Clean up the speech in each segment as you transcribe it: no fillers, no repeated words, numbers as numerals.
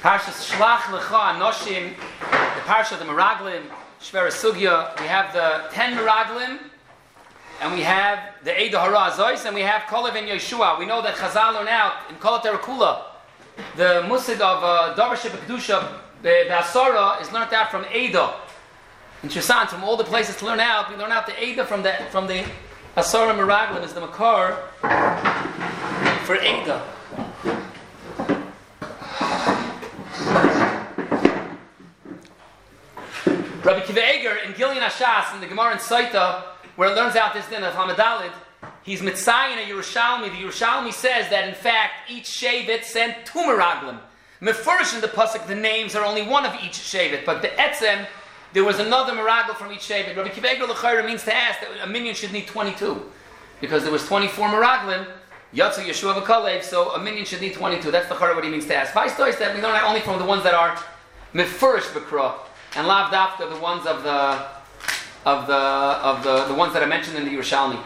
Parshas Shlach Lecha Anoshim, the Parsha of the Meraglim, Shvera Sugya. We have the 10 Meraglim, and we have the Eida Hara Azois, and we have Kolev and Yeshua. We know that Chazal learn out in Kol Terakula, the Musid of Davarship Kedusha, the Asara, is learned out from Eida. Interesting, from all the places to learn out, we learn out the Eida from the Asara Meraglim is the Makar for Eida. Rabbi Kiva Eger in Gilyon Hashas in the Gemara in Saita, where it learns out this din of Hamadalid, he's Mitzayin a Yerushalmi. The Yerushalmi says that in fact each Shevet sent 2 Meraglim. Mefurish in the pasuk, the names are only one of each Shevet, but the Etzem, there was another Meraglim from each Shevet. Rabbi Kiva Eger L'chayra means to ask that a minion should need 22, because there was 24 Meraglim. Yatzu Yeshua v'Kalev, so a minion should need 22. That's the Chayra what he means to ask. Vice is that we learn that only from the ones that are Mefurish B'Kra. And lav dafka, the ones of the ones that are mentioned in the Yerushalmi.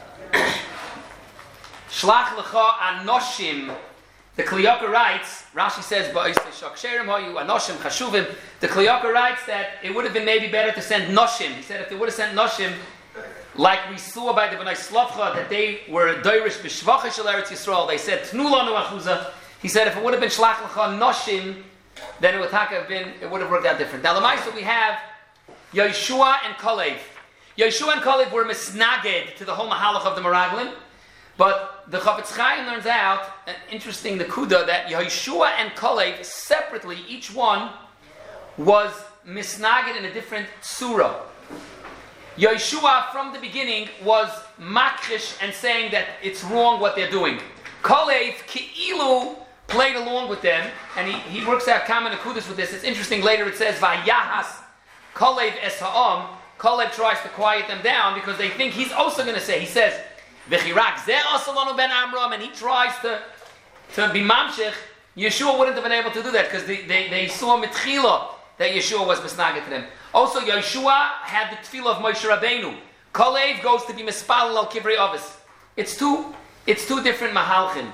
Shlach lecha anoshim. The Kli Yakar writes. Rashi says, anoshim chashuvim. The Kli Yakar writes that it would have been maybe better to send noshim. He said if they would have sent noshim, like we saw by the Bnei Slavcha, that they were doirish b'shvacha shel Eretz Yisrael. They said tnu lanu achuza. He said if it would have been shlach lecha noshim, then it would have worked out different. Now, Lamaisa, we have Yeshua and Kalev. Yeshua and Kalev were misnaged to the whole mahalach of the Meraglim, but the Chafetz Chaim learns out an interesting nekuda that Yeshua and Kalev separately, each one was misnaged in a different surah. Yeshua from the beginning was makrish and saying that it's wrong what they're doing. Kalev ki'ilu played along with them, and he works out common akudus with this. It's interesting, later it says, Vayahas Kalev es ha'am. Kalev tries to quiet them down because they think he's also going to say, he says, V'chirak zeh asalonu ben Amram, and he tries to be mamshech. Yeshua wouldn't have been able to do that because they saw mitchila that Yeshua was misnaged to them. Also, Yeshua had the tefillah of Moshe Rabbeinu. Kalev goes to be mispalel al kivrei avos. It's two different mahalchim.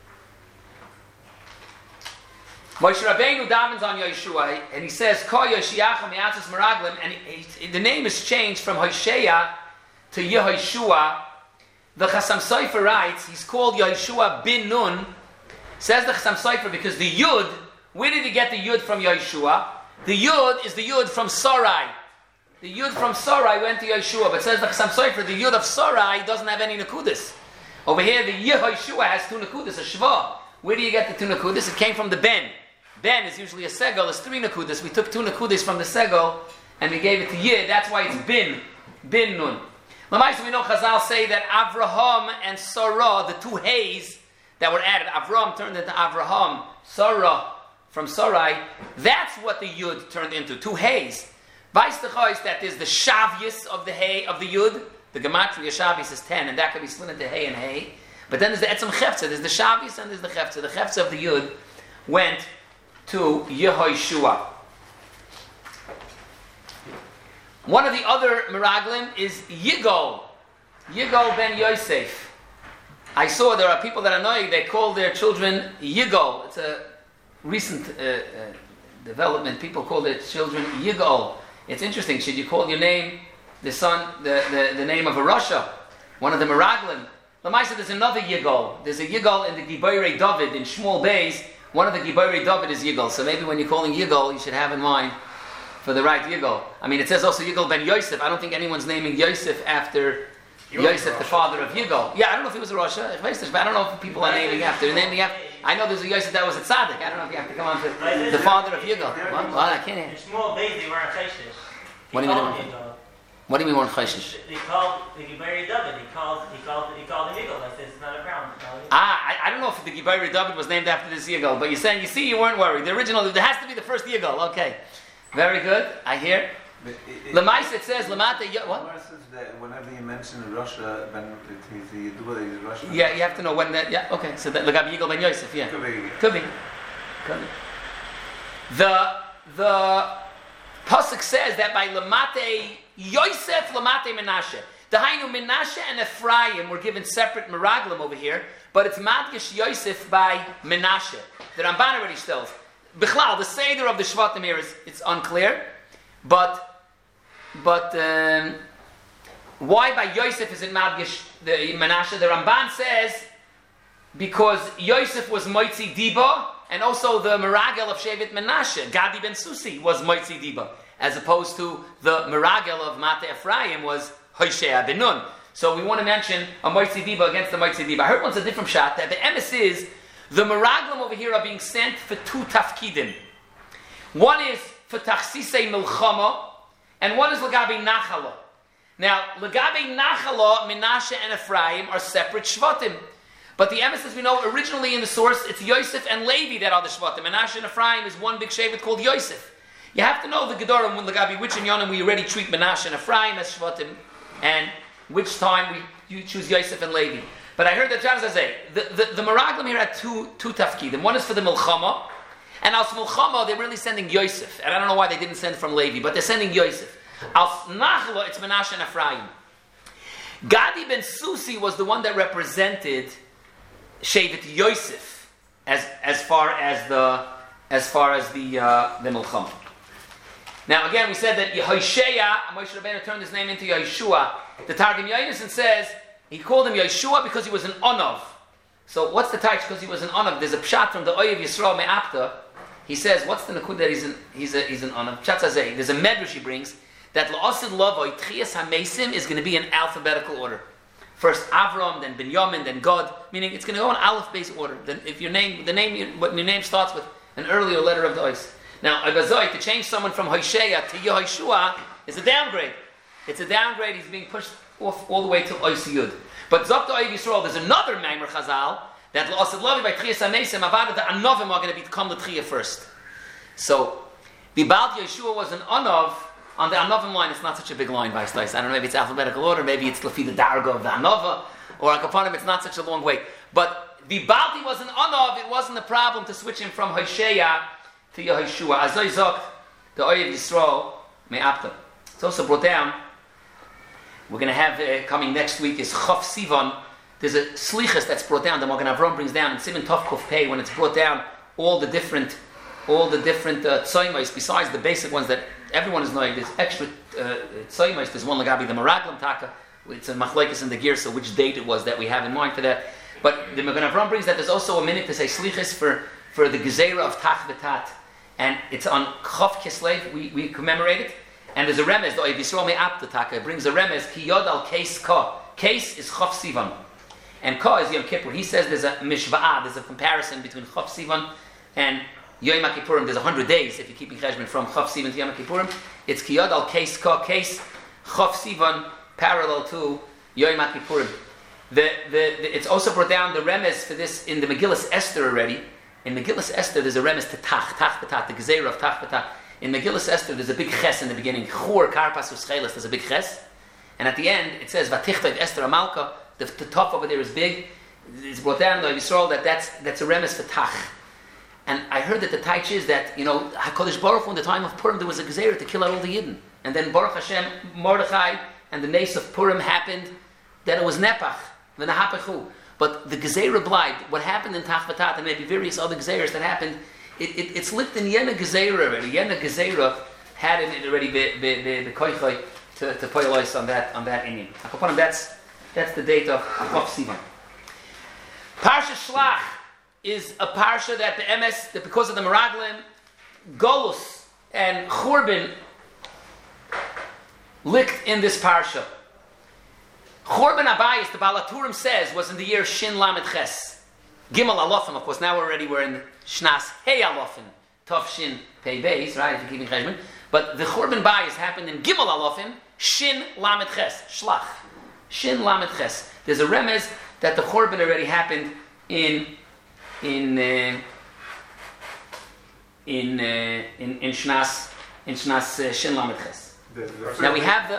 Moshe Rabbeinu davens on Yeshua, and he says, Ko Yoshiachim Yatzis Meraglim, and the name is changed from Hosheya to Yehoshua. The Chasam Sofer writes, he's called Yeshua bin Nun, says the Chasam Sofer, because the Yud, where did he get the Yud from Yeshua? The Yud is the Yud from Sarai. The Yud from Sarai went to Yeshua, but says the Chasam Sofer, the Yud of Sarai doesn't have any Nekudis. Over here, the Yehoshua has 2 Nekudis, a Shva. Where do you get the 2 Nekudis? It came from the Ben. Ben is usually a segel, it's 3 Nekudis. We took 2 Nekudis from the segel and we gave it to Yid. That's why it's bin nun. Lamaisa, we know Chazal say that Avraham and Sarah, the 2 Hays that were added, Avraham turned into Avraham, Sarah from Sarai, that's what the Yud turned into, 2 Hays. Vice the Chois, that is the Shavyas of the Hay, of the Yud. The Gematria Shavyas is 10, and that can be split into Hay and Hay. But then there's the Etzem Chefza, there's the Shavyas and there's the Chefza. The Chefza of the Yud went to Yehoshua. One of the other Meraglim is Yigal ben Yosef. I saw there are people that are knowing, they call their children Yigal. It's a recent development. People call their children Yigal. It's interesting. Should you call your name, the son, the name of a Russia? One of the Meraglim. Lamaisa, there's another Yigal. There's a Yigal in the Giborei David in Shmuel Beis. One of the Giborei David is Yigal. So maybe when you're calling Yigal, you should have in mind for the right Yigal. I mean, it says also Yigal ben Yosef. I don't think anyone's naming Yosef after Yosef, the father of Yigal. Yeah, I don't know if he was a Russia. But I don't know if people are naming after. I know there's a Yosef that was a tzaddik. I don't know if you have to come on to the father of Yigal. Well, I can't hear. In small bays, they weren't chayshish. What do you mean? What do you mean weren't chayshish? He called the Giborei David. He called him Yigal. I said it's not a brown. I don't know if the Giborei David was named after this Yigal, but you're saying, you weren't worried. The original, there has to be the first Yigal. Okay. Very good. I hear. Lemais, it says, Lamata, what? Whenever you mention Russia, when you do it in Russia. Yeah, you have to know when that, yeah, okay. So that, Lagab Yigal ben Yosef, yeah. Could be. The Pasuk says that by Lamate Yosef, Lamate Menashe. The Hainu Menashe and Ephraim were given separate Meraglim over here, but it's Madgish Yosef by Menashe. The Ramban already tells. Bichlal, the Seder of the Shvatim here it's unclear, but why by Yosef is it Madgish the Menashe? The Ramban says because Yosef was Moitzi Diba, and also the Meragel of Shevet Menashe, Gadi ben Susi, was Moitzi Diba, as opposed to the Meragel of Mate Ephraim was Hoshea ben Nun. So we want to mention a Moitzi Diba against the Moitzi Diba. I heard once a different shot that the emes is the Meraglim over here are being sent for two tafkidim. One is for Tachsisei Milchama, and one is Lagabi Nachala. Now, Lagabi Nachala, Menashe and Ephraim are separate Shvatim. But the emes, as we know, originally in the source, it's Yosef and Levi that are the Shvatim. Menashe and Ephraim is one big Shevet called Yosef. You have to know the Gedorim, when Lagabi, which in Yonim we already treat Menashe and Ephraim as Shvatim, and which time you choose Yosef and Levi. But I heard that John says, the Meraglim here had two tafkidim. One is for the Milchama, and as Milchama, they're really sending Yosef. And I don't know why they didn't send from Levi, but they're sending Yosef. As Nachla, it's Menashe and Ephraim. Gadi ben Susi was the one that represented Shevet Yosef as far as the Milchama. Now again, we said that Yehoshea, Moshe Rabbeinu turned his name into Yeshua. The Targum Yonason says he called him Yeshua because he was an Onav. So what's the taich? Because he was an Onav. There's a pshat from the Oyev Yisrael Me'apta. He says, what's the nakud that he's an Onav? Pshat Zazeh. There's a medrash he brings that La'asid Lavoi Tchias HaMesim is going to be in alphabetical order. First Avram, then Binyamin, then God. Meaning it's going to go in aleph-based order. Then if your name starts with an earlier letter of the Ois. Now, Abazoi, to change someone from Hoshea to Yehoshua is a downgrade. It's a downgrade. He's being pushed off all the way to Ois Yud. But Zok Oyev Yisrael, there's another Maimer Chazal that La'asid Lavoi by Tchias HaMesim Avada the Anovim are going to become the Tchiyah first. So the Baal Yeshua was an Anov. On the Anovim line, it's not such a big line, Vice Dice. I don't know, maybe it's alphabetical order, maybe it's Lafi the Darga of the Anova, or Akaponim, it's not such a long way. But the Balti was an Anov, it wasn't a problem to switch him from Hoshea to Yehoshua. Azoi Zok, the Oyev Yisrael, Me'apta. It's also brought down, we're going to have, coming next week, is Chof Sivan. There's a Slichas that's brought down, the Magen Avram brings down, in Sivan Tov Kuf Pei, when it's brought down, all the different tzoymos, besides the basic ones that everyone is knowing, there's extra tzoymos. There's one Lagabi the Meraglim Taka. It's a machlokes in the gear, so which date it was that we have in mind for that. But the Magen Avram brings that there's also a minute to say slichas for the Gezerah of Tach V'Tat, and it's on Chof Kislev. We commemorate it, and there's a remez. The Oyev Yisrael Me'apta Taka. It brings a remez. Ki Yod al Keis Ka. Keis is Chof Sivan, and Ka is Yom Kippur. He says there's a mishva'ah. There's a comparison between Chof Sivan and Yom Kippurim. There's 100 days if you're keeping cheshbon from Chof Sivan to Yom Kippurim. It's Kiyad al Keis Ka Keis Chof Sivan parallel to Yom Kippurim. It's also brought down the remez for this in the Megillas Esther already. In Megillas Esther there's a remez to Tach B'Tat, the Gezerah of Tach B'Tat. In Megillas Esther there's a big ches in the beginning. Chur Karpas Uscheles. There's a big ches, and at the end it says Vatichtav Esther Amalka. The top over there is big. It's brought down by Yisrael that's a remez for Tach. And I heard that the taich is that, HaKadosh Baruch Hu, in the time of Purim, there was a Gezerah to kill out all the Yidden. And then Baruch Hashem, Mordechai, and the nace of Purim happened, that it was Nepach, V'nahapechu. But the Gezerah blind, what happened in Tach V'Tat, and maybe various other Gezerahs that happened, it's linked in Yena Gezerah already. Yena Gezerah had in it already the Koichai to Poyalois on that Indian. That's the date of Chof Sivan. Parsha Shlach is a parsha that the emes, that because of the Meraglim, Golus and Churban licked in this parsha. Churban Abayis, the Balaturim says, was in the year Shin Lamed Ches. Gimel Alofim, of course, now we're in Shnas Hey Alofim, Tov Shin Pei Beis, right, if you're keeping cheshbon. But the Churban Bayis happened in Gimel Alofim, Shin Lamed Ches, Shlach. Shin Lamed Ches. There's a remez that the Churban already happened in Shnas Shin Lamed Ches. Now we have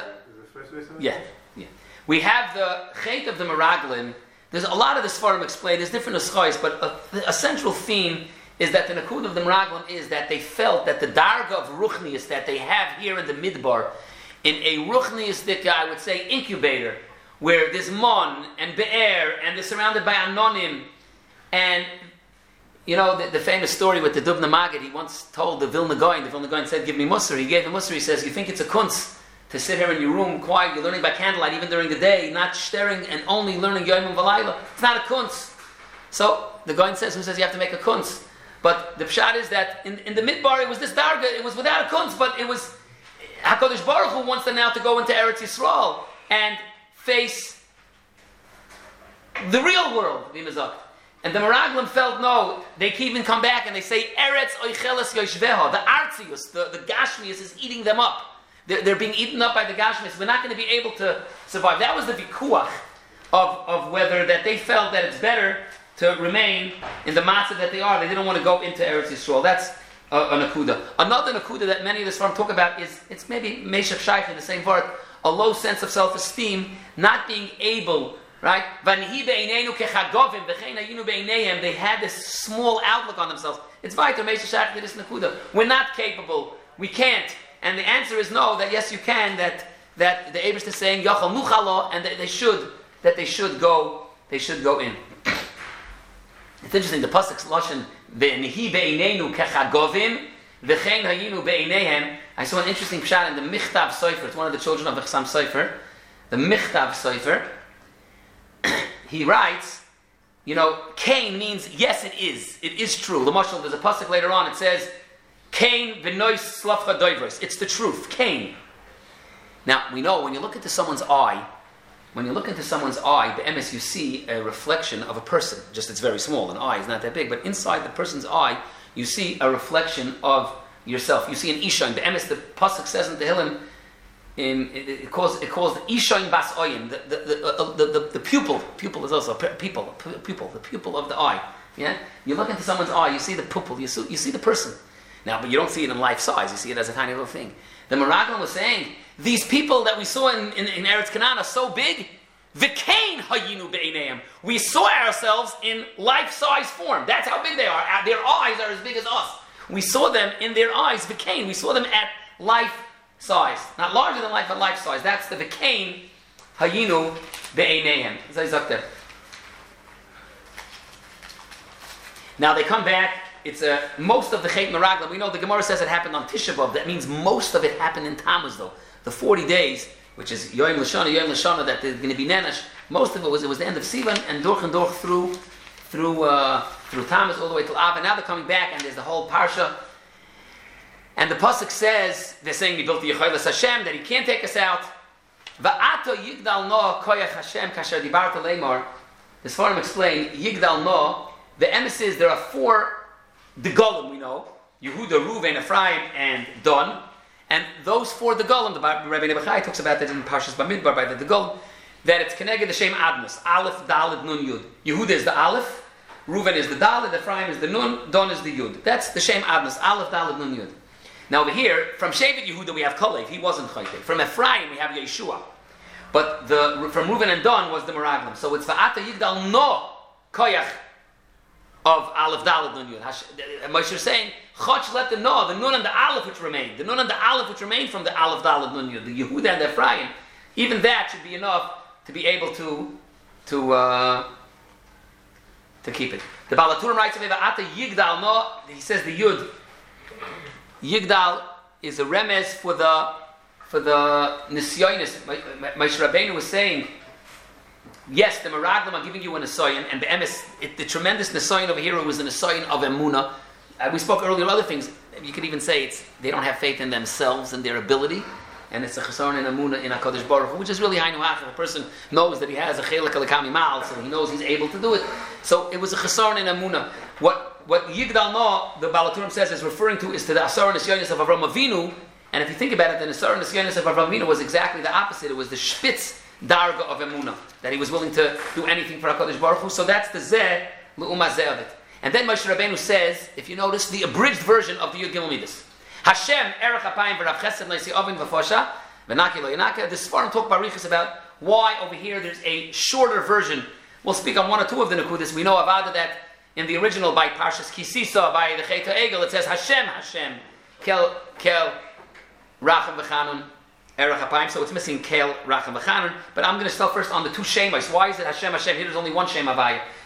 we have the Chet of the Meraglim. There's a lot of the Sfarim explained. There's different Eschais, but a central theme is that the Nakud of the Meraglim is that they felt that the Darga of Ruchnius that they have here in the Midbar, in a Ruchniistic, I would say, incubator, where there's Mon and Be'er and they're surrounded by Anonim, and You know, the famous story with the Dubna Maggid, he once told the Vilna Gaon said, give me Musar. He gave the Musar, he says, you think it's a kunz to sit here in your room quiet, you're learning by candlelight even during the day, not staring and only learning Yom V'Layla. It's not a kunz. So the Gaon says, who says you have to make a kunz? But the pshat is that in the Midbar it was this darga, it was without a kunz, but it was HaKadosh Baruch Hu wants them now to go into Eretz Yisrael and face the real world, V'imazak. And the Meraglim felt, no, they can even come back and they say, Eretz oicheles yoshveha, the Artzius, the Gashmius is eating them up. They're being eaten up by the Gashmius. We're not going to be able to survive. That was the vikuach of whether that they felt that it's better to remain in the matzah that they are. They didn't want to go into Eretz Yisrael. That's a nakuda. Another nakuda that many of the Sfarim talk about is, it's maybe Meshach Shaykh in the same word, a low sense of self-esteem, not being able, right? They had this small outlook on themselves. It's vital, Meshach Shaykh did this nakuda. We're not capable. We can't. And the answer is no, that yes you can, that the Eibush is saying, Yachal Nuchalo, and that they should go in. It's interesting, the Pasuk's Lashon, Ve'nihi be'inenu kechagovim, v'chein hayinu be'ineihem. I saw an interesting pshat in the Michtav Sofer. It's one of the children of the Chassam Sofer. The Michtav Sofer. He writes, you know, Cain means, yes it is. It is true. The Mashal, there's a Pasuk later on, it says, Cain v'nois slavcha doivros. It's the truth. Cain. Now, we know, when you look into someone's eye, the emes, you see a reflection of a person. Just it's very small. An eye is not that big, but inside the person's eye, you see a reflection of yourself. You see an ishain. The emes, the pasuk says in Tehillim, it calls the ishain bas oyim, the pupil. Pupil is also pupil, the pupil of the eye. Yeah, you look into someone's eye, you see the pupil, you see the person. Now, but you don't see it in life size. You see it as a tiny little thing. The Meraglim was saying, these people that we saw in Eretz Canaan are so big, v'kein hayinu be'ineihem. We saw ourselves in life-size form. That's how big they are. Their eyes are as big as us. We saw them in their eyes, v'kein. We saw them at life size. Not larger than life, but life size. That's the v'kein hayinu be'ineihem. Now they come back. It's most of the Chet Meraglim. We know the Gemara says it happened on Tisha B'Av. That means most of it happened in Tammuz, though. The 40 days, which is Yom L'Shana, that there's going to be Nenesh. Most of it was the end of Sivan and Durch through Tammuz all the way till Av. And now they're coming back, and there's the whole parsha. And the pasuk says, they're saying we built the Yecholas Hashem, that He can't take us out. Va'ato Yigdal No Koyach Hashem Kasher Dibarta Leimor. The Sfarim explain Yigdal No. The emissaries, there are 4. The Golim, we know, Yehuda, Reuven, Ephraim, and Dan. And those 4 the Golim, the Rabbi Nebuchai talks about that in Parshas Bamidbar by the Golim, that it's connected the Shem Adnos, Aleph, Dalet, Nun, Yud. Yehuda is the Aleph, Reuven is the Dalet, Ephraim is the Nun, Dan is the Yud. That's the Shem Adnos, Aleph, Dalet, Nun, Yud. Now over here, from Shevet Yehuda we have Kalev, he wasn't Chayte. From Ephraim we have Yeshua. But from Reuven and Dan was the Meraglim. So it's Va'ata Yigdal No Koyach of Aleph Dalet Nun Yud. Moshe is saying, Chach let them know the Nun and the Aleph which remained. The Nun and the Aleph which remained from the Aleph Dalet Nun Yud, the Yehuda and the Ephraim. Even that should be enough to be able to keep it. The Balaturim writes of Ata Yigdal No, he says the Yud. Yigdal is a remez for the Nisyonis. Moshe Rabbeinu was saying, yes, the Meraglim are giving you an Nisayon, and the tremendous Nisayon over here was the Nisayon of Emunah. We spoke earlier of other things. You could even say they don't have faith in themselves and their ability, and it's a Chesaron in Emunah in HaKadosh Baruch Hu, which is really Hainu Hach. If a person knows that he has a Chelek Alakami Mal, so he knows he's able to do it. So it was a Chesaron in Emunah. What Yigdal No, the Balaturim says, is referring to is to the Asar Nisyonis of Avram Avinu, and if you think about it, the Asar Nisyonis of Avram Avinu was exactly the opposite. It was the Spitz Darga of Emunah, that he was willing to do anything for HaKadosh Baruch Hu. So that's the Zeh, L'Uma Zeh of it. And then Moshe Rabbeinu says, if you notice, the abridged version of the Yud Gimel Midas. Hashem, Erech HaPayim, V'Rav Chesed, Noisi Ovin, V'Fosha, V'Naki Lo Yanaka. The Sfarim talk Barichas about why over here there's a shorter version. We'll speak on 1 or 2 of the Nekudas. We know Avada that in the original by Parshas Kisisa, by the Chet HaEgel, it says, Hashem, Kel, Racham V'Chanun, Erech HaPayim, so it's missing Kel, Racham V'Chanun. But I'm going to start first on the 2 Shemais. Why is it Hashem? Here there's only 1 Shem Havaya.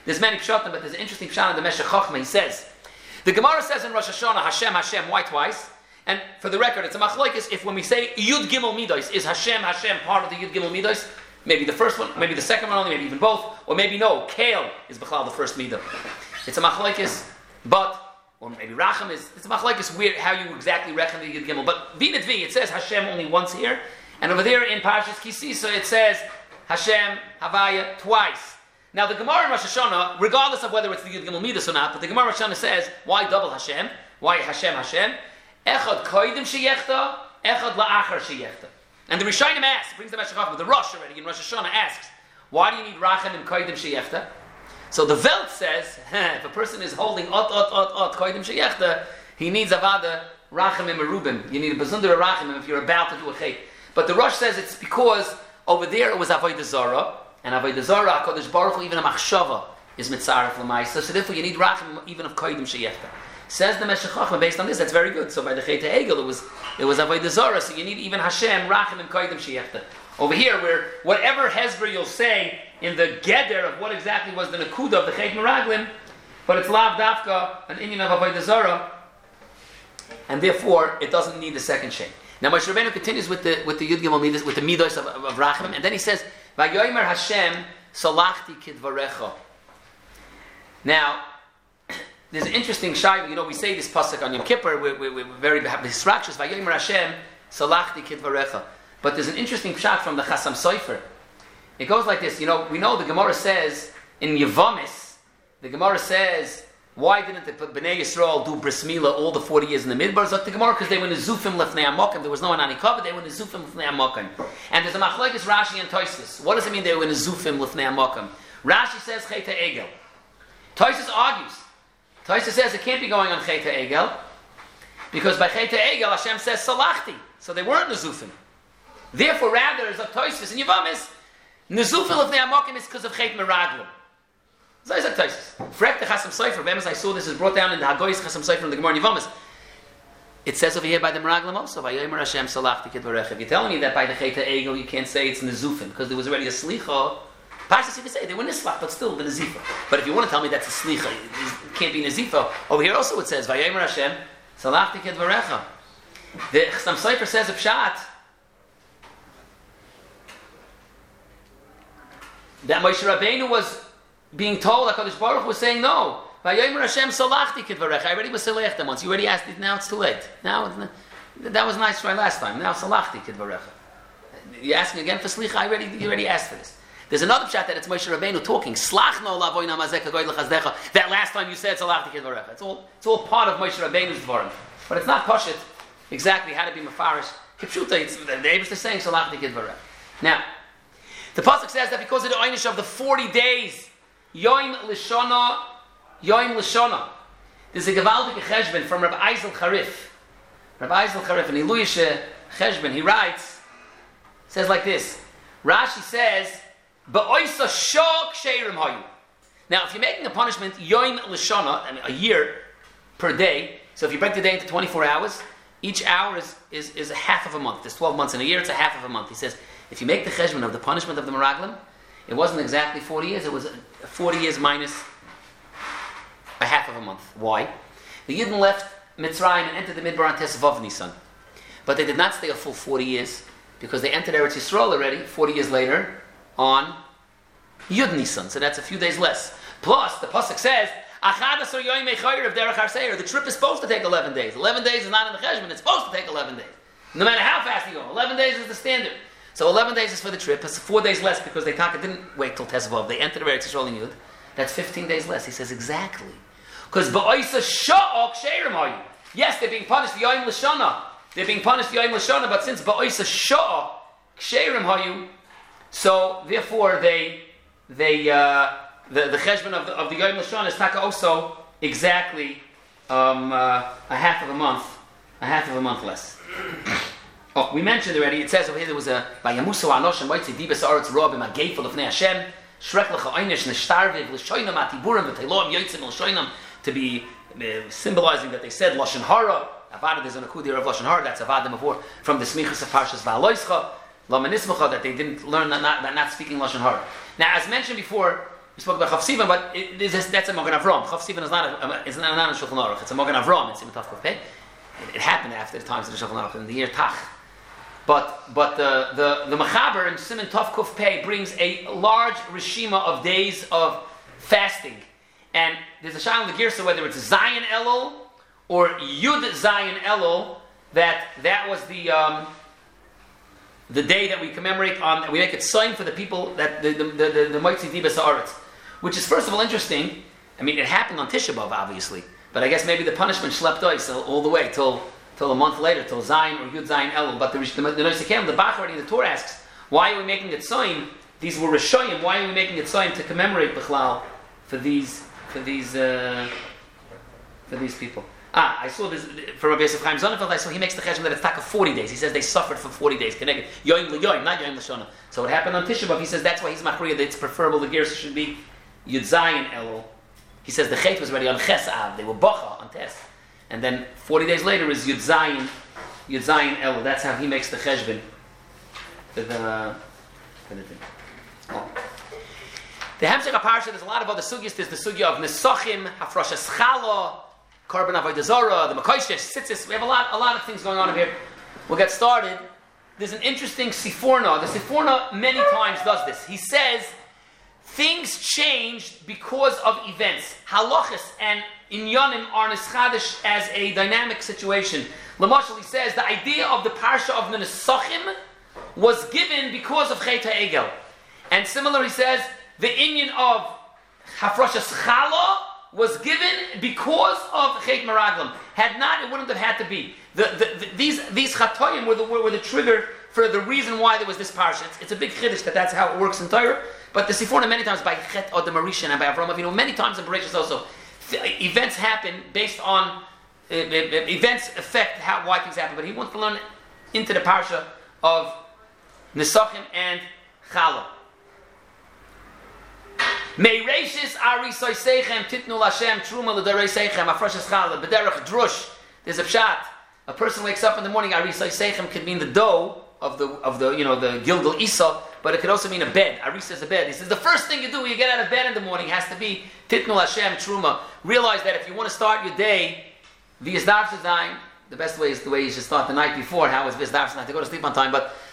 There's many pshatim, but there's an interesting pshat in the Meshech Chochmah. He says, the Gemara says in Rosh Hashanah, Hashem, Hashem, why twice? And for the record, it's a machlokes if when we say Yud Gimel Midos, is Hashem, Hashem part of the Yud Gimel Midos? Maybe the first one, maybe the second one only, maybe even both, or maybe no, Kale is B'chlal the first Midah. It's a machlokes, but, or maybe Racham is, it's a machlokes weird how you exactly reckon the Yud Gimel. But Vinat V, it says Hashem only once here, and over there in Parshas Kisisa it says Hashem, Havaya twice. Now the Gemara in Rosh Hashanah, regardless of whether it's the Yud Gimel Midas or not, but the Gemara in Rosh Hashanah says, why double Hashem? Why Hashem, Hashem? Echad koidim sheyechta, echad la'achar sheyechta. And the Rishonim asks, brings the Meshech Chochmah, the Rosh already in Rosh Hashanah asks, why do you need racham and koidim sheyechta? So the Welt says, if a person is holding koidim sheyechta, he needs avada racham and merubim. You need a bezundar racham if you're about to do a chait. But the Rosh says it's because over there it was avodah zarah. And Avodah Zarah, HaKadosh Baruch Hu, even a machshava is mitzaref l'maisa. So therefore, you need rachim even of koidim sheyechta. Says the Meshech Chochmah, based on this, that's very good. So by the Chet HaEgel, it was Avodah Zarah. So you need even Hashem, rachim and koidim sheyechta. Over here, where whatever hezber you'll say in the geder of what exactly was the nekuda of the Chet Meraglim, but it's lav dafka an inyan of Avodah Zarah, and therefore it doesn't need the second shem. Now Moshe Rabbeinu continues with the Yud Gimel Midas, with the midos of rachim, and then he says, Vayomer Hashem salachti kidvarecha. Now, there's an interesting shayla. You know, we say this pasuk on Yom Kippur. We're very happy. Hisrakshus Vayomer Hashem salachti kidvarecha. But there's an interesting pshat from the Chasam Sofer. It goes like this. You know, we know the Gemara says in Yevamis. The Gemara says, why didn't the Bnei Yisrael do bris milah all the 40 years in the Midbar? Zot the Gemara, because they were nezufim lefnei amokim. There was no anani cover. They were nezufim lefnei amokim. And there's a machlokes Rashi and Tosfos. What does it mean they were nezufim lefnei amokim? Rashi says Chet HaEgel. Tosfos argues. Tosfos says it can't be going on Chet HaEgel because by Chet HaEgel Hashem says salachti, so they weren't nezufim. Therefore, rather, as of Tosfos and Yevamis, nezufim lefnei amokim is because of Chet Meraglim. So is that Tosfos. Frek the Chasam Sofer. Bemis I saw this is brought down in the Hagoyis Chasam Sofer in the Gemara Yevamis. It says over here by the Meraglim also, Vayomer Hashem salachti kidvarech. If you're telling me that by the Chet HaEgel you can't say it's nezufim because there was already a slicha, Parshas even say they were nislach, but still the nezifa. But if you want to tell me that's a slicha, it can't be nezifa. Over here also it says Vayomer Hashem salachti kidvarecha. The Chasam Sofer says a pshat that Moshe Rabbeinu was being told, HaKadosh Baruch Hu was saying no. Vayomer Hashem salachti kidvarecha. I already was salech them once. You already asked it. Now it's too late. Now that was nice try last time. Now salachti kidvarecha. You're asking again for slicha. You already asked for this. There's another pshat that it's Moshe Rabbeinu talking. Slachno lavoyna mazeka goy lechazdecha. That last time you said salachti kidvarecha. It's all part of Moshe Rabbeinu's dvarim. But it's not pashut exactly how to be mafarish. Kipshuta. It's the neighbors are saying salachti kidvarecha. Now, the pasuk says that because of the einish of the 40 days. Yoim Lishona. There's a gewaltige cheshbon from Rabbi Eisel Charif. Rabbi Eisel Charif, in Iluyishe cheshbon, he writes, says like this. Rashi says, Ba'oisa shok sheirim hayu. Now, if you're making a punishment, Yoim Lishona, I mean, a year per day, so if you break the day into 24 hours, each hour is a half of a month. There's 12 months in a year, it's a half of a month. He says, if you make the cheshbon of the punishment of the Meraglim, it wasn't exactly 40 years, it was 40 years minus a half of a month. Why? The Yidden left Mitzrayim and entered the Midbar on Tesvav Nisan. But they did not stay a full 40 years because they entered Eretz Yisrael already 40 years later on Yud Nisan. So that's a few days less. Plus, the Pasuk says, the trip is supposed to take 11 days. 11 days is not in the Cheshbon, it's supposed to take 11 days. No matter how fast you go, 11 days is the standard. So 11 days is for the trip. It's 4 days less because they didn't wait till Tesvav. They entered Eretz Yisrael in Yud. That's 15 days less. He says exactly. Because ba'oisa sha'ok sheirim hayu. Yes, they're being punished Yoim Lashana. They're being punished Yoim Lashana, but since ba'oisa sha'ok sheirim hayu, so therefore the cheshbon of the Yoim Lashana is taka also exactly a half of a month less. Oh, we mentioned already. It says over here there was a Vayamusu Anoshim Vaitzi Dibas Aretz Rob Im Agefel of Nei Hashem Shrek Lecha Einish Neshtarviv L'Shoinam Atiburim V'Teiloam Yotzim L'Shoinam, to be symbolizing that they said Lashon Hara. Avada, there's an akudir of Lashon Hara. That's Avada before from the Smichus of Parshas Va'aloischa Lamanismacha, that they didn't learn that not speaking Lashon Hara. Now, as mentioned before, we spoke about Chav Sivan, but that's a Magen Avram. Chav Sivan is not a Shulchan Aruch. It's a Magen Avram. It's Simon Tov Kuf Pei. It happened after the times of the Shulchan Aruch in the year Tach. But the Mechaber in Simon Tov Kuf Pei brings a large reshima of days of fasting, and there's a shayla in the Girsa whether it's Zion Elul or Yud Zion Elul. That was the day that we commemorate on. We make it sign for the people that the Moitzi Dibas Haaretz, which is first of all interesting. I mean, it happened on Tisha B'Av, obviously, but I guess maybe the punishment schlepped us all the way till a month later, till Zion or Yud Zion Elul. But the Nosekem, the Bach already in the Torah asks, why are we making it sign? These were Rishoyim. Why are we making it sign to commemorate Bechlal for these people? I saw this from Rabbi Yosef Chaim Zonenfeld. I saw he makes the cheshbon that it's taka 40 days. He says they suffered for 40 days. Connected yoyim l'yoyim, not yoyim l'shana. So what happened on Tisha B'Av? He says that's why he's machriya that it's preferable. The gersa should be Yud Zayin Elul. He says the chet was already on Ches Av. They were bacha on Tes, and then 40 days later is Yud Zayin Elul. That's how he makes the cheshbon. For the thing. Oh. The Hamshech HaParsha, there's a lot of other sugyas. There's the sugya of Nesachim, Hafrashas Chala, Korban Avodah Zarah, the Makoshesh, Tzitzis. We have a lot of things going on over here. We'll get started. There's an interesting Siforna. The Siforna many times does this. He says things changed because of events. Halachas and Inyanim are nischadish as a dynamic situation. Lamashal, he says the idea of the parsha of the Nesachim was given because of Chet HaEgel. And similar, he says the inyan of Hafrashas Chala was given because of Chet Meraglim. Had not, it wouldn't have had to be. These Chatoyim were the trigger for the reason why there was this parsha. It's a big chiddush that's how it works in Torah. But the Siforna many times by Chet Adam Arishan and by Avram Avinu, many times in Bereshis also, events happen based on events affect why things happen. But he wants to learn into the parsha of Nesachim and Chala. Meireshis Arisoi Seichem Titnu Lashem Truma L'Darei Seichem Afrashas Chala B'derech Drush. There's a pshat. A person wakes up in the morning. Arisoi Seichem could mean the dough of the the Gilgal Isa, but it could also mean a bed. Arisa is a bed. He says the first thing you do when you get out of bed in the morning has to be Titnu Lashem Truma. Realize that if you want to start your day, V'yizdav Shadayim, the best way is the way you should start the night before. How is V'yizdav Shadayim to go to sleep on time?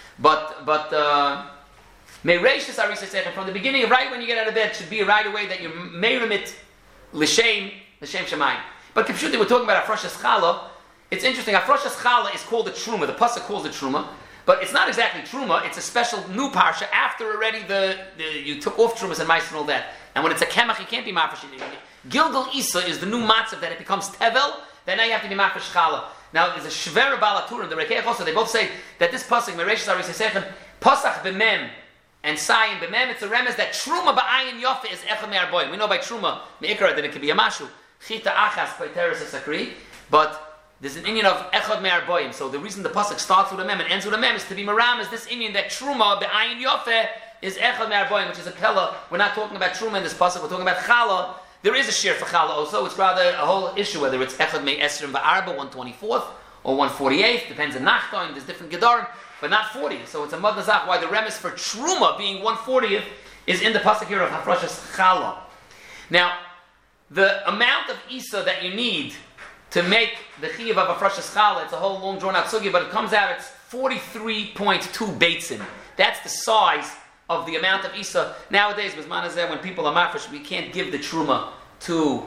But Meireshis Arisa Seichem, from the beginning, right when you get out of bed, should be right away that you're Meirimit L'Shem Shemayim. But Kipshuti, we're talking about Afrashas Chala. It's interesting. Afrashas Chala is called the Truma. The Pasuk calls it Truma, but it's not exactly Truma. It's a special new parsha after already you took off Trumas and Ma'aser and all that. And when it's a Kemach, you can't be Mafresh. Gilgal Isa is the new matzav that it becomes Tevel. Then now you have to be Mafresh Chala. Now there's a Shvera Balatur and the Rekeach also. They both say that this pasuk Meireshis Arisa Seichem Pasach B'Mem and Sayin B'Mem, it's a remez that Truma Ba'ayin Yofe is Echad Me'arboim. We know by Truma Me'ikra that it could be a Mashu Chita Achas by Teres Sakri, but there's an inyan of Echad Me'arboim. So the reason the pasuk starts with a Mem and ends with a Mem is to be Maram is this inyan that Truma Ba'ayin Yofe is Echad Me'arboim, which is a Pella. We're not talking about Truma in this pasuk. We're talking about Chala. There is a shir for Chala also. It's rather a whole issue whether it's Echad Me'esrim Ba'arba 124th or 148th. Depends on Nachtoim. There's different Gedarim. But not 40. So it's a Mad Nazach why the remes for Truma being 140th is in the pasuk here of Hafrashas Chala. Now, the amount of Isa that you need to make the Chiyuv of Hafrashas Chala, it's a whole long drawn out sugi, but it comes out, it's 43.2 Beitzin. That's the size of the amount of Isa. Nowadays, when people are mafresh, we can't give the Truma to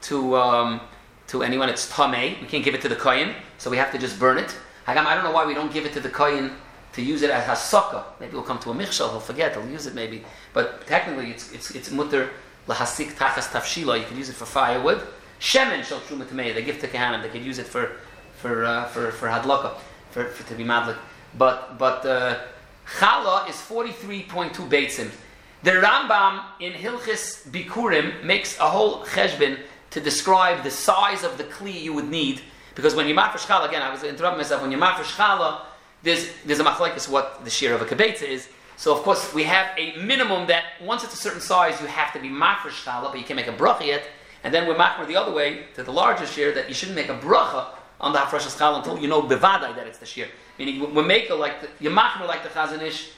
anyone. It's Tameh. We can't give it to the Kohen, so we have to just burn it. I don't know why we don't give it to the Kohen to use it as hasaka. Maybe we'll come to a michshel, he'll forget, he'll use it maybe. But technically it's mutter lahasik tachas tafshila. You can use it for firewood. Shemen shel truma tamei. They give to kahanim. They could use it for hadlaka, to be madlik. But chala is 43.2 beitzim. The Rambam in Hilchis Bikurim makes a whole cheshbon to describe the size of the kli you would need. Because when you mafresh chala, again, I was interrupting myself. When you mafresh chala, there's a machlekes what the shir of a kibetza is. So of course we have a minimum that once it's a certain size, you have to be mafresh chala, but you can't make a bracha yet. And then we're machmer the other way to the larger shir that you shouldn't make a bracha on the hafrashas chala until you know bevadai that it's the shir. Meaning we make you machmer like the Chazon Ish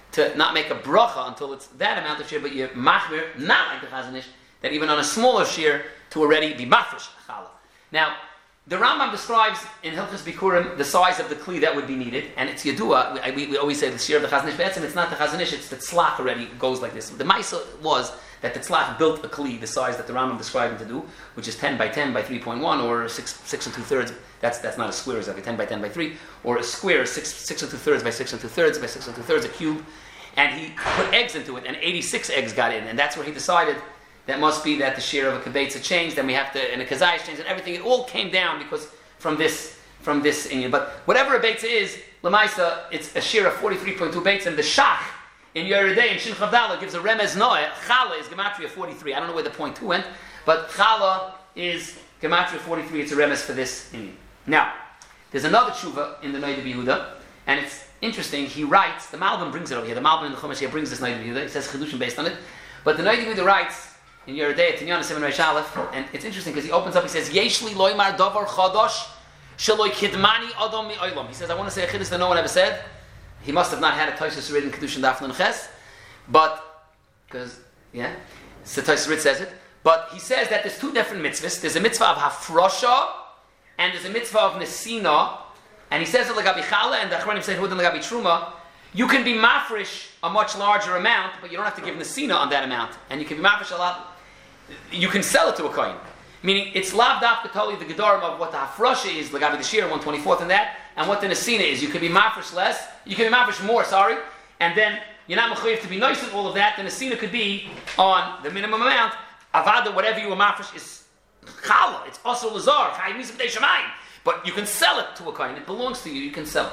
to not make a bracha until it's that amount of shear, but you machmir, not like the Chazon Ish, that even on a smaller shear to already be mafresh challah. Now, the Rambam describes in Hilchos Bikurim the size of the kli that would be needed, and it's Yadua. We always say the shear of the Chazon Ish, but it's not the Chazon Ish, it's the tzlach already goes like this. The Maisa was that the tzlach built a kli the size that the Rambam described him to do, which is 10 by 10 by 3.1, or 6 2/3. That's not a square, exactly 10 by 10 by 3, or a square 6 2/3 by 6 2/3 by 6 2/3, a cube. And he put eggs into it, and 86 eggs got in, and that's where he decided that must be that the shear of a kibetza changed, and we have to, and a kazayis changed, and everything. It all came down because from this Indian. But whatever a beitza is, lemaisa, it's a shear of 43.2 beitza, and the shach in Yeridei and Shin Chavdala gives a remez noeh. Chala is gematria 43. I don't know where the point 2 went, but chala is gematria 43. It's a remez for this Indian. Now, there's another tshuva in the Noida B'Yehuda, and it's interesting. He writes, the Malbim brings it over here. The Malbim in the Chumash here brings this Noida B'Yehuda. He says chidushim based on it, but the Noida B'Yehuda writes in Yeridei Tinyan Simon Reish Aleph, and it's interesting because he opens up. He says, "Yeshli loymar davar chadash sheloi kidmani adam mi'olam." He says, "I want to say a chiddush that no one ever said." He must have not had a Tosfos written Kedushin Daf Nun Ches, but because so Tosfos Rit says it. But he says that there's two different mitzvahs. There's a mitzvah of hafrosha, and there's a mitzvah of nesina. And he says it lagabi chala, and the Achronim say hudan lagabi truma. You can be mafresh a much larger amount, but you don't have to give nesina on that amount, and you can be mafresh a lot. You can sell it to a kohen. Meaning, it's lav dafka totally the gedarim of what the hafrosha is, lagabi the shir, 1/24 and that, and what the nesina is. You can be mafresh less, you can be mafresh more, and then you're not mechuyev to be nice with all of that. The nesina could be on the minimum amount. Avada, whatever you were mafresh is chala, it's also lazar, chayiv misa b'dei shamayim. But you can sell it to a kohen. It belongs to you. You can sell it.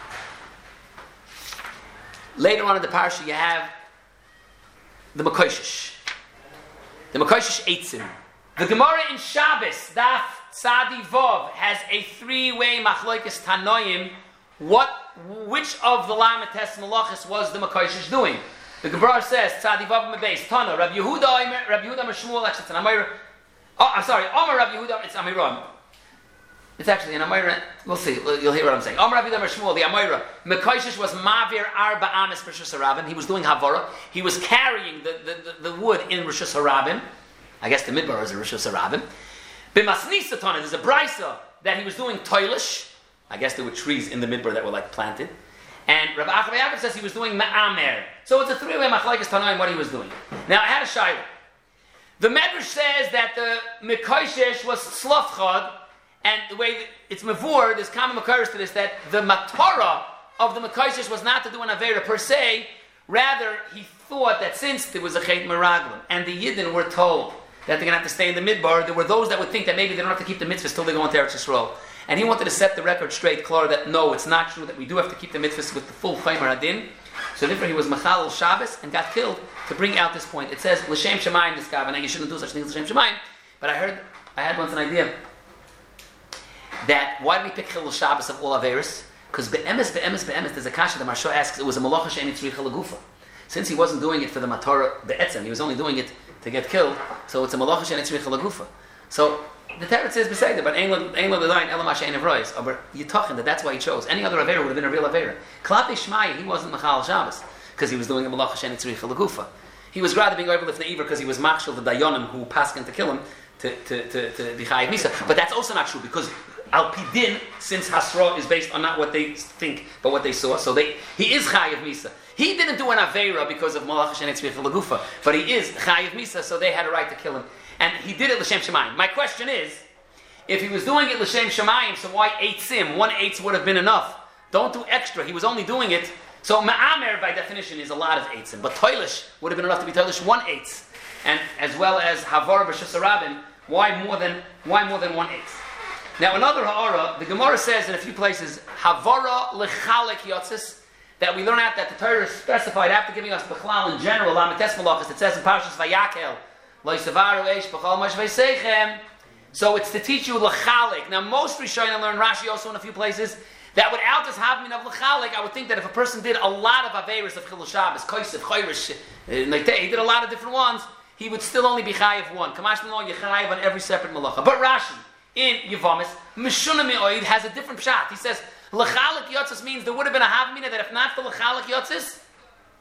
Later on in the parsha, you have the Mekoshish. The Mekoshish Eitzim. The Gemara in Shabbos, Daf Tzadi Vov, has a 3-way machlokes Tanoim. Which of the Lamates Malachis was the Mekoshish doing? The Gemara says, Tzadi Vov Mebeis, Tana, Rabbi Yehuda Meshmuel, actually it's an Amir. Oh, I'm sorry, Omer Rabbi Yehuda, it's Amiram. It's actually an Amira. We'll see. You'll hear what I'm saying. Omer Rabbi Yehuda Shmuel, the Amira. Mekoshish was Mavir Arba Amis Rishus Harabim. He was doing Havara. He was carrying the wood in Rishus Harabim. I guess the Midbar is a Rishus Harabim. B'masnisa Tana, there's a brisa that he was doing toilish. I guess there were trees in the Midbar that were like planted. And Rabbi Achav Yaakov says he was doing Ma'amer. So it's a 3-way machlokes Tanoim what he was doing. Now I had a shayla. The Medrash says that the Mekoshish was Slofchad. And the way that it's mavur, there's common occurs to this, that the matara of the Mekoshish was not to do an Avera per se, rather he thought that since there was a Chet Meraglim, and the Yidden were told that they're going to have to stay in the Midbar, there were those that would think that maybe they don't have to keep the mitzvahs till they go into Eretz Yisrael. And he wanted to set the record straight, clear, that no, it's not true, that we do have to keep the mitzvahs with the full Chaymer Hadin. So therefore he was Machal Shabbos and got killed to bring out this point. It says, L'Shem Shemayim this Kavanah, you shouldn't do such things L'Shem Shemayim. But I had once an idea that why did we pick Chilul Shabbos of all Averis? Because be'emes, there's a kasha that Marsha asks, it was a malacha she'en tzricha l'gufa. Since he wasn't doing it for the matorah be'etzem, he was only doing it to get killed, so it's a malacha she'en tzricha l'gufa. So the Teretz says beside it, but ein lo l'dayin elam she'en avrois. Aber yitachin that's why he chose. Any other Avera would have been a real Avera. Klapei Shmai, he wasn't Machal Shabbos because he was doing a malacha she'en tzricha l'gufa. He was rather being over lifnei iver because he was machshel the dayonim who paskin to kill him to be chayiv misa. But that's also not true because Al Pidin, since Hasra is based on not what they think, but what they saw, so he is Chayiv Misa. He didn't do an Aveira because of Malach Hashem Etzvich Lagufa, but he is Chayiv Misa, so they had a right to kill him. And he did it L'Shem Shemayim. My question is, if he was doing it L'Shem Shemayim, so why 8 sim? 1/8 would have been enough. Don't do extra. He was only doing it. So Ma'amer, by definition, is a lot of 8 sim. But Toilish would have been enough to be Toilish 1/8. And as well as Havar B'Shus Harabim, why more than 1/8? Now, another ha'ara, the Gemara says in a few places, Havara lechalek yotzis, that we learn out that the Torah specified after giving us Bechlal in general, Lamites Malachas, it says in Parshas Vayakel, Lo Yisavaru Eish B'chal Mosh V'Seichem. So it's to teach you lechalek. Now, most Rishonim learn Rashi also in a few places that without this havmin of lechalek, I would think that if a person did a lot of Averis of Chilul Shabbos, Kosev, Chayrish, he did a lot of different ones, he would still only be Chayiv one. Kamash L'no, you're Chayiv on every separate Malacha. But Rashi, in Yevamis, Meshuna Me'oid has a different pshat. He says, L'chalek Yotzis means there would have been a Havmina that if not for L'chalek Yotzis,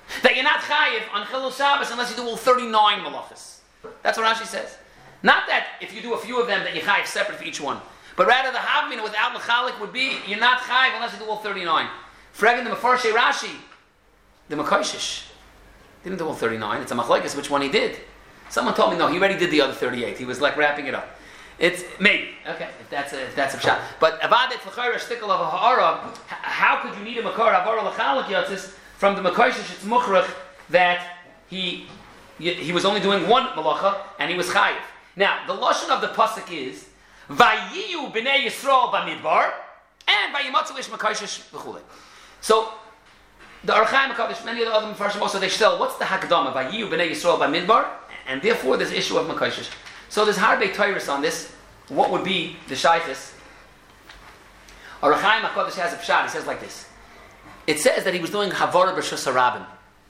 That you're not chayiv on Chilul Shabbos unless you do all 39 malachas. That's what Rashi says. Not that if you do a few of them that you chayiv separate for each one. But rather the havmina without mechalik would be you're not chayiv unless you do all 39. Fragging the Mefarshei Rashi, the Mekoshish didn't do all 39. It's a machlokes which one he did. Someone told me no, he already did the other 38. He was like wrapping it up. It's maybe okay if that's a pshat. But avadet l'chayra shtickle of a ha'ara. How could you need a makar avara l'chalik yotzis from the Mekoshish? It's muchrach that he was only doing one malacha and he was chayiv. Now the lashon of the pasuk is vayiyu b'nei Yisrael b'midbar and vayimatzu ish Mekoshish v'chulei. So the Archaim Hakadosh, many of the other Mefarshim also they tell what's the hakdama vayiyu b'nei Yisrael b'midbar, and therefore there's issue of Mekoshish. So there's Harbe Tyrus on this. What would be the shaykhis? Archaim Hakadosh has a pshat. He says like this. It says that he was doing havara b'shus harabim.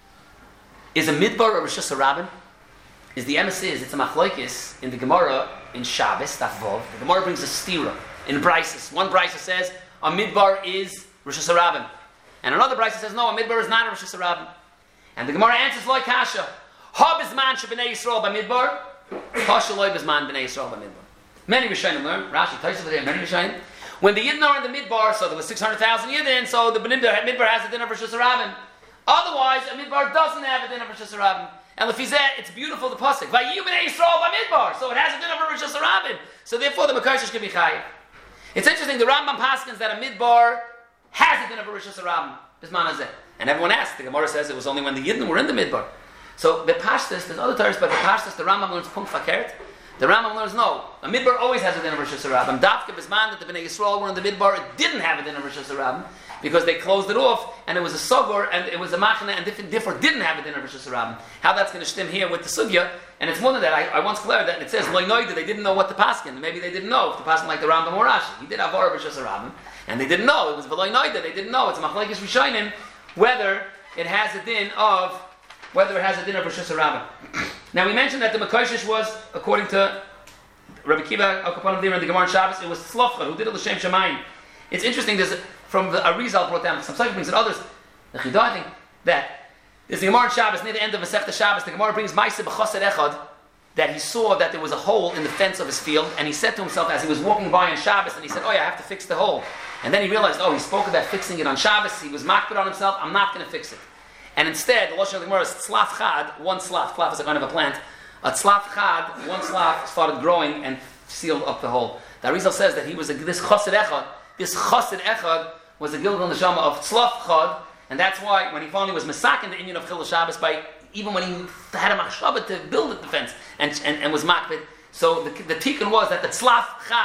Is a midbar or b'shus harabim? Is the emes is it's a machlokes in the Gemara in Shabbos Tafvov. The Gemara brings a stira in Brises. One Brises says a midbar is b'shus harabim, and another Brises says no, a midbar is not a b'shus harabim. And the Gemara answers like kasha. Ha bizman shebnei Yisrael b'midbar, ha shaloi bizman b'nei Yisrael b'midbar. Many Rishonim learn. Rashi Tosfos today. Many Rishonim. When the Yidden are in the midbar, so there was 600,000 Yidden, so the midbar has a din of Rosh Hashanah. Otherwise, a midbar doesn't have a din of Rosh Hashanah. And lefizeh, it's beautiful the pasuk. Vayiyu b'nei Yisrael b'midbar, so it has a din of Rosh Hashanah. So therefore, the Mekoshish can be chayiv. It's interesting. The Rambam paskins that a midbar has a din of Rosh Hashanah. Bisman hazeh. And everyone asks. The Gemara says it was only when the Yidden were in the midbar. So the Pashtus, there's other Torahs, but the Pashtus, the Rambam learns punkt fakert. The Rambam learns no. A midbar always has a din of Rosh Hashanah. Dafka bisman that the Bnei Yisrael were in the midbar, it didn't have a din of Rosh Hashanah because they closed it off and it was a sogor and it was a machna and therefore didn't have a din of Rosh Hashanah. How that's going to stem here with the sugya, and it's more than that. I once cleared that and it says loy noida, they didn't know what the paskin. Maybe they didn't know if the paskin like the Rambam or Rashi. He did have Rosh Hashanah and they didn't know it was v'loy noida. They didn't know it's a machlokes rishonim whether it has a din of Rosh Hashanah. Now we mentioned that the Mekoshish was, according to Rabbi Kiva Al Kapanim Dir in the Gemara in Shabbos, it was Tzlofcha who did it l'shem Shemayim. It's interesting. There's from the Arizal brought down some Sifrim brings and others. The Chidah, I think that there's the Gemara in Shabbos near the end of Masechta Shabbos. The Gemara brings Ma'aseh b'Chased Echad that he saw that there was a hole in the fence of his field, and he said to himself as he was walking by on Shabbos, and he said, "Oh yeah, I have to fix the hole." And then he realized, oh, he spoke about fixing it on Shabbos. He was makbid on himself. I'm not going to fix it. And instead, the Lashon of the Gemara is tzlaf chad, one tzlaf. Tzlaf is a kind of a plant. A tzlaf chad, one tzlaf started growing and sealed up the hole. The Arizal says that he was this chassid echad. This chassid echad was a gilgal neshama of tzlaf chad, and that's why when he finally was mesakin the inyan of Chilul Shabbos, by even when he had a machshava to build the fence and was makbid. So the tikkun was that the tzlaf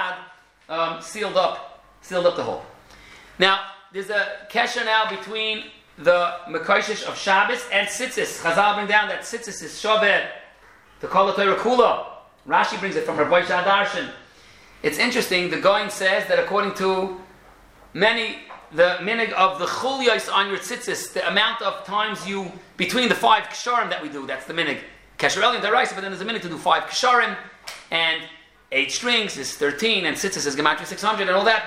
chad sealed up the hole. Now there's a kesher now between the Mekoshish of Shabbos and Tzitzis. Chazal bring down that Tzitzis is Shover, the Kol HaTorah Kula. Rashi brings it from Rabbi Shadarshan. It's interesting, the Goin says that according to many, the minig of the Chulyos on your Tzitzis, the amount of times you, between the 5 Ksharim that we do, that's the minig. Kesher Elyon Daraisa, but then there's a minig to do 5 Ksharim, and 8 strings is 13, and Tzitzis is Gematria 600 and all that,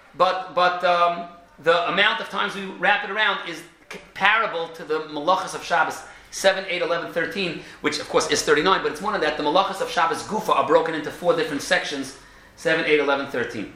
but the amount of times we wrap it around is comparable to the Malachas of Shabbos, 7, 8, 11, 13, which of course is 39, but it's more than that. The Malachas of Shabbos Gufa are broken into 4 different sections, 7, 8, 11, 13.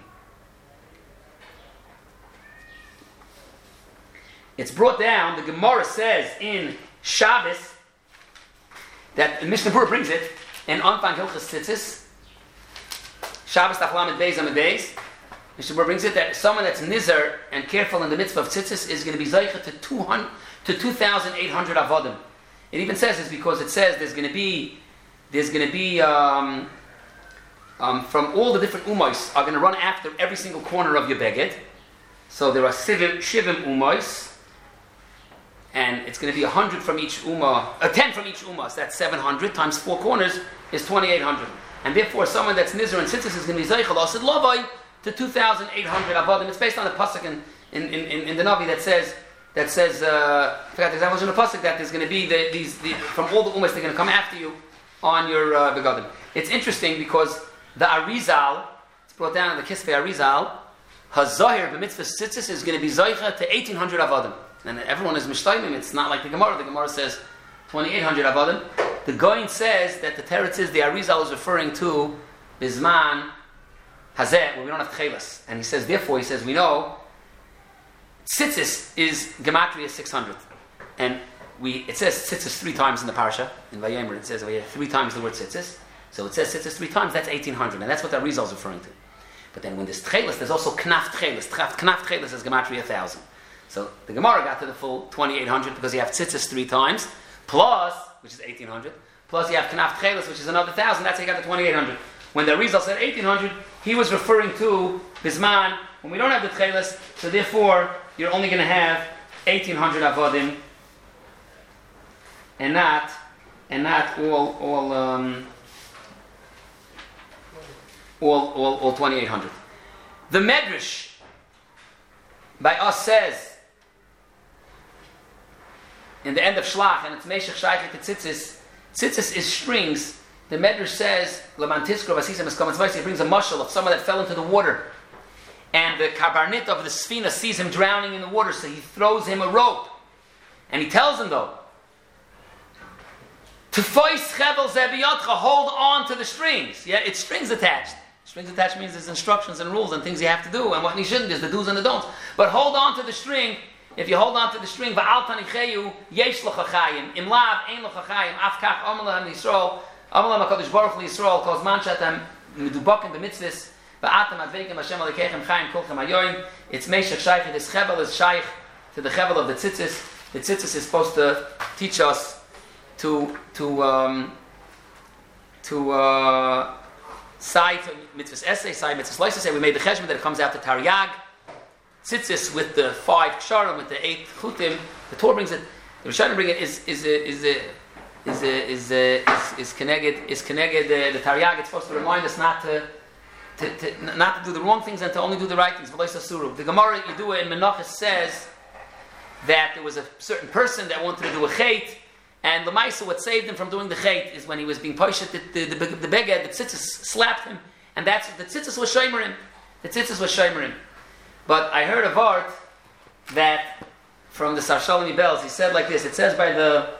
It's brought down, the Gemara says in Shabbos, that Mishnah Berurah brings it, in Anfang Hilchas Tzitzis, Shabbos Tachlamet Beis Amid Beis, Mishnah Berurah brings it that someone that's nizar and careful in the mitzvah of tzitzis is going to be zeicha to 2,800 avodim. It even says this because it says there's going to be from all the different umos are going to run after every single corner of your beged. So there are shivim umos, and it's going to be 100 from each umah, 10 from each umah. So that's 700 times 4 corners is 2,800, and therefore someone that's nizar and tzitzis is going to be zeicha l'ased lavai to 2,800 avodim. It's based on the pasuk in the Navi that says I forgot the example in the pasuk that there's going to be these from all the ummahs they're going to come after you on your begadim. It's interesting because the Arizal, it's brought down in the Kisvei Arizal, Hazahir b'mitzvah tzitzis is going to be zeicha to 1,800 avodim. and everyone is mishtaimim. It's not like the Gemara. The Gemara says 2,800 avodim. The Goin says that the teretz is the Arizal is referring to Bizman Hazeh, where we don't have tchelas. And he says, therefore, we know tzitzis is gematria 600. And it says tzitzis 3 times in the parsha. In Vayemer, it says 3 times the word tzitzis. So it says tzitzis 3 times, that's 1,800. And that's what the Arizal is referring to. But then when there's tchelas, there's also knaf tchelas. Knaf tchelas is gematria 1,000. So the Gemara got to the full 2,800 because you have tzitzis 3 times, plus, which is 1,800, plus you have knaf tchelas, which is another 1,000. That's how you got the 2,800. When the Arizal said 1,800, he was referring to Bizman, when we don't have the tchelas, so therefore you're only going to have 1,800 avodim, and not all 2,800. The Medrash by us says in the end of Shlach, and it's Meshach Shaykh to Tzitzis. Tzitzis is strings. The Medrash says, Lamantiskro Vasisam is coming. He brings a mushal of someone that fell into the water. And the Kabarnit of the Sfina sees him drowning in the water, so he throws him a rope. And he tells him, though, Tefois chevel zebiyotcha, hold on to the strings. Yeah, it's strings attached. Strings attached means there's instructions and rules and things you have to do, and what you shouldn't, there's the do's and the don'ts. But hold on to the string. If you hold on to the string, va'al tanicheyu yesh l'chachayim, im lav ein l'chachayim, afkach amalah Yisrael, amalah HaKadosh Baruch Hu Yisrael, kol zman she'atem medubakim b'mitzvahs, va'atem adveikim Hashem alekeichem chayim kolchem hayoyim. It's Meshach Shaykh. This chevel is shaykh to the chevel of the tzitzis. The tzitzis is supposed to teach us to side mitzvahs essay, side mitzvahs license. We made the cheshbon that it comes out to Taryag. Tzitzis with the 5 ksharim, with the 8 chutim. The Torah brings it. The Rishonim bring it is connected. The Taryag. It's supposed to remind us not to do the wrong things and to only do the right things. The Gemara Yedua in Menachos says that there was a certain person that wanted to do a chait, and the Maisa, what saved him from doing the chait is when he was being poshet, the beged, the tzitzis slapped him, and that's the tzitzis was shomerim. The tzitzis was shomerim. But I heard a vart that from the Sarshalmi Bells, he said like this. It says by the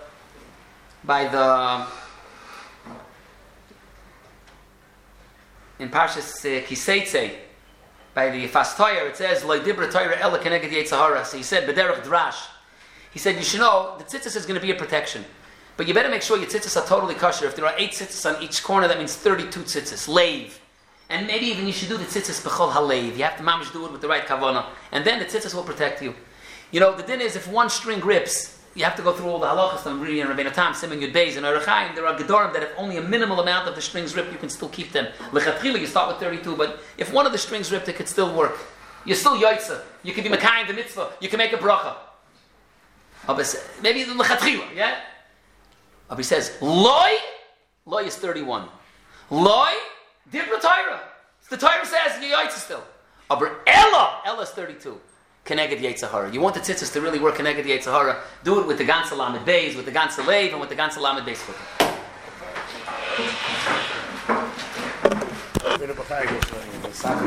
in Parshas Kiseitze, by the Fastoyer, it says Lo dibra Torah ela keneged Yetzirah. So he said b'derech drash. He said you should know the tzitzis is going to be a protection, but you better make sure your tzitzis are totally kosher. If there are 8 tzitzis on each corner, that means 32 tzitzis leiv. And maybe even you should do the tzitzis b'chol haleiv. You have to mamish do it with the right kavanah, and then the tzitzis will protect you. You know, the din is if one string rips, you have to go through all the halachas. I'm reading in Rabbeinu Tam, Simon Yud Beis, and Orach Chaim. There are gedorim that if only a minimal amount of the strings rip, you can still keep them. Lechatchila, you start with 32, but if one of the strings ripped, it could still work. You're still yoitza. You can be mekayim the mitzvah. You can make a bracha. Maybe the lechatchila, yeah. He says loy is 31. Loy dibra Torah. The Torah says you're yoitza still. Aber ella is 32. Keneged Yetzirah. You want the tzitzis to really work Keneged Yetzirah, do it with the ganze lamed beis, with the ganze leiv, and with the ganze lamed beis footer.